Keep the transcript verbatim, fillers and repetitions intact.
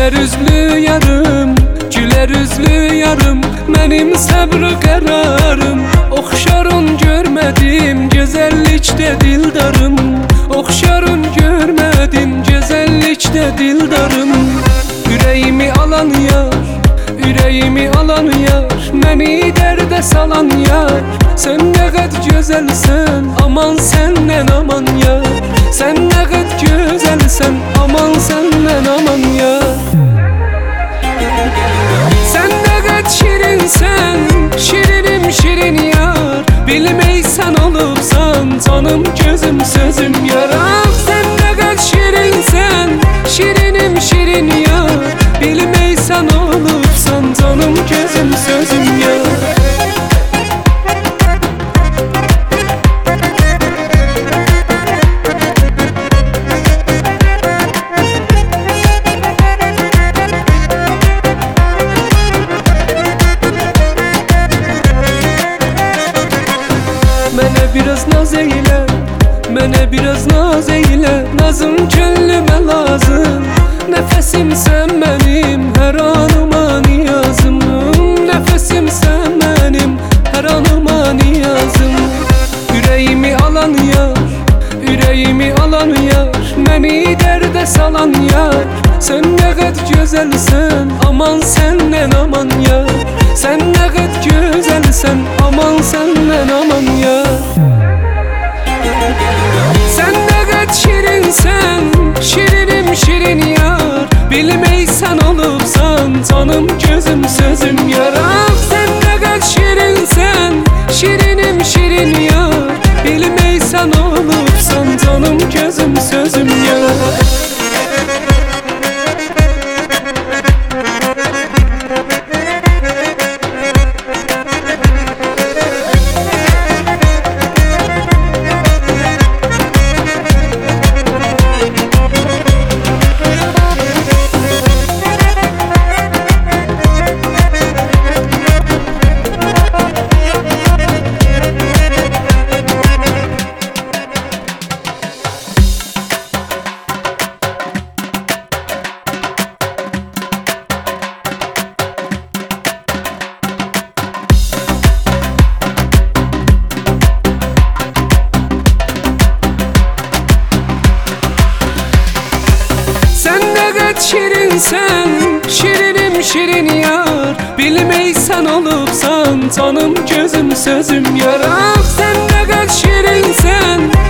Güler üzlü yarım, güler üzlü yarım, benim sabrı kararım. Oxşarın görmedim güzellikte dildarım, oxşarın görmedim güzellikte dildarım. Yüreğimi alan yar, yüreğimi alan yar, beni derde salan yar. Sen ne kadar güzelsen, aman senden aman yar. Sen ne kadar güzelsen, aman senden aman yar. Sen ne kadar şirinsen, şirinim şirin yar. Bilmeysen olupsan, canım gözüm sözüm yar. Ah sen ne kadar şirinsen, şirinim şirin yar. Bilmeysen olupsan, canım gözüm sözüm yar. Mənə biraz naz eyle, mənə biraz naz eyle. Nazım könlümə lazım, nəfəsim sən mənim, hər anıma niyazım. Nəfəsim sən mənim, hər anıma niyazım. Ürəyimi alan yar, ürəyimi alan yar, məni dərdə salan yar. Sən nə qədər gözəlsən, aman səndən aman yar. Sen ne kadar güzelsen, aman senden aman ya. Sen ne kadar şirinsen, şirinim şirin yar. Bilmeysen olupsan, canım gözüm sözüm yar. Ah sen ne kadar şirinsen, şirinim şirin yar. Bilmeysen olupsan, canım gözüm sözüm yar. Şirinsen, şirinim şirin yar. Bilmeysen olupsan, canım gözüm sözüm yar. Ah sen ne kadar şirinsen,